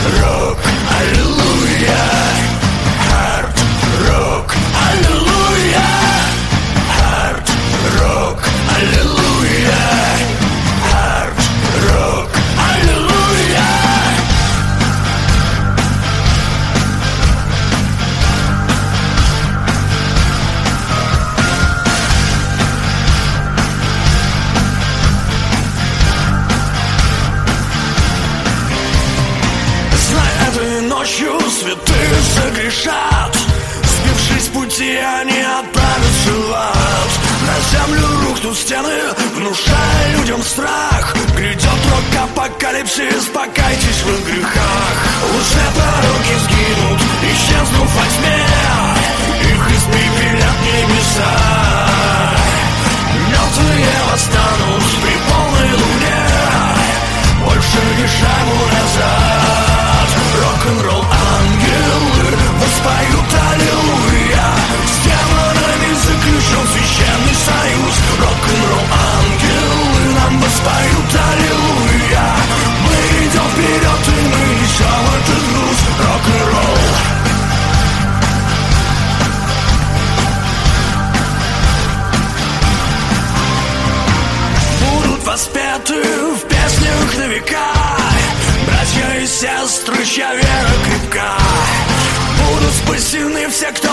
рок, аллилуйя. Хард рок, аллилуйя. Хард рок, аллилуйя. Хард рок, аллилуйя. Ночью святые согрешат, сбившись с пути, они отправятся в ад. На землю рухнут стены, внушая людям страх. Грядет рок-апокалипсис, покайтесь в их грехах. Лжепророки сгинут, исчезнув во тьме, их испепелят небеса. Мертвые восстанут при полной луне, больше не шагу назад. Рок-н-ролл ангелы воспоют аллилуйя. С демонами заключен священный союз. Рок-н-ролл ангелы нам воспоют аллилуйя. Мы идем вперед и мы несем этот груз. Рок-н-ролл. Будут воспеты в песнях на века, братья и сестры, чья вера крепка. Будут спасены все, кто